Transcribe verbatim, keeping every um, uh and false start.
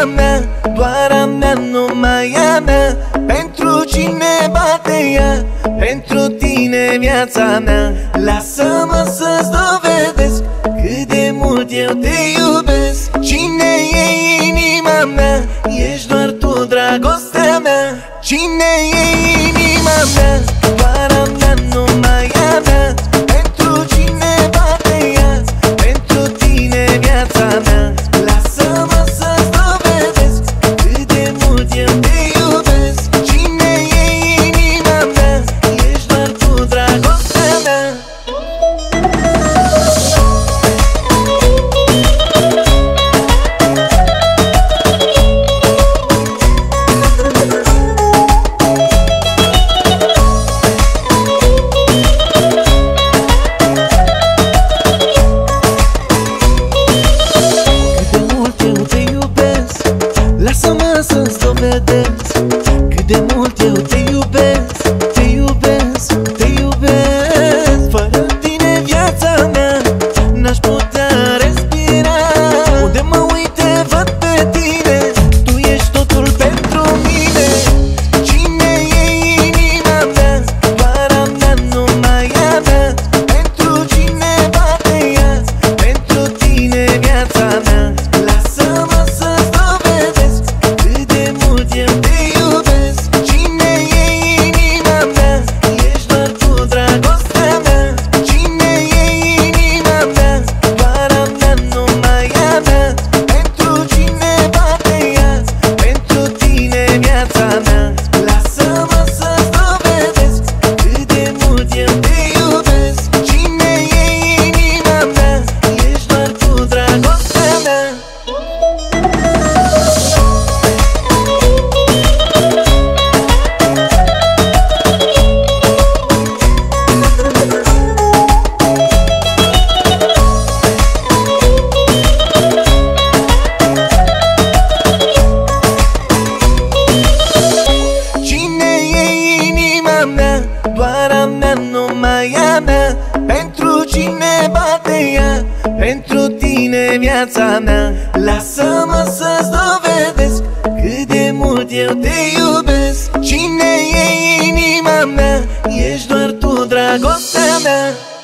mea, doar a mea, numai a mea. Pentru cine bate ea, pentru tine viața mea. Lasă-mă să-ți dovedesc cât de mult eu te iubesc. Cine e inima mea, ești doar tu, dragostea mea. Cine e inima mea, doar a mea, numai a mea. Pentru cine bate ea, pentru tine viața mea. Lasă-mă să-ți dovedesc cât de mult eu te iubesc. Cine e inima mea, ești doar tu, dragostea mea. Lasă-mă să-ți dovedesc cât de mult eu te iubesc. Te iubesc, te iubesc. Fără tine viața mea n-aș putea respira. Unde mă uit te văd pe tine, tu ești totul pentru mine. Cine e inima mea, doar a mea, numai a mea. Pentru cine bate ea, pentru tine viața mea. Lasă-mă să-ți dovedesc cât de mult eu te iubesc. Cine e inima mea, ești doar tu, dragostea mea. Cine e inima mea, doar a mea, numai a mea. Pentru cine bate ea, pentru tine viața mea. Lasă-mă să-ți dovedesc cât de mult eu te iubesc. Cine e inima mea, ești doar tu, dragostea mea. Cine e inima mea, doar a mea, numai a mea. Pentru cine bate ea, pentru tine viața mea. Lasă-mă să-ți dovedesc cât de mult eu te iubesc. Cine e inima mea, ești doar tu, dragostea mea.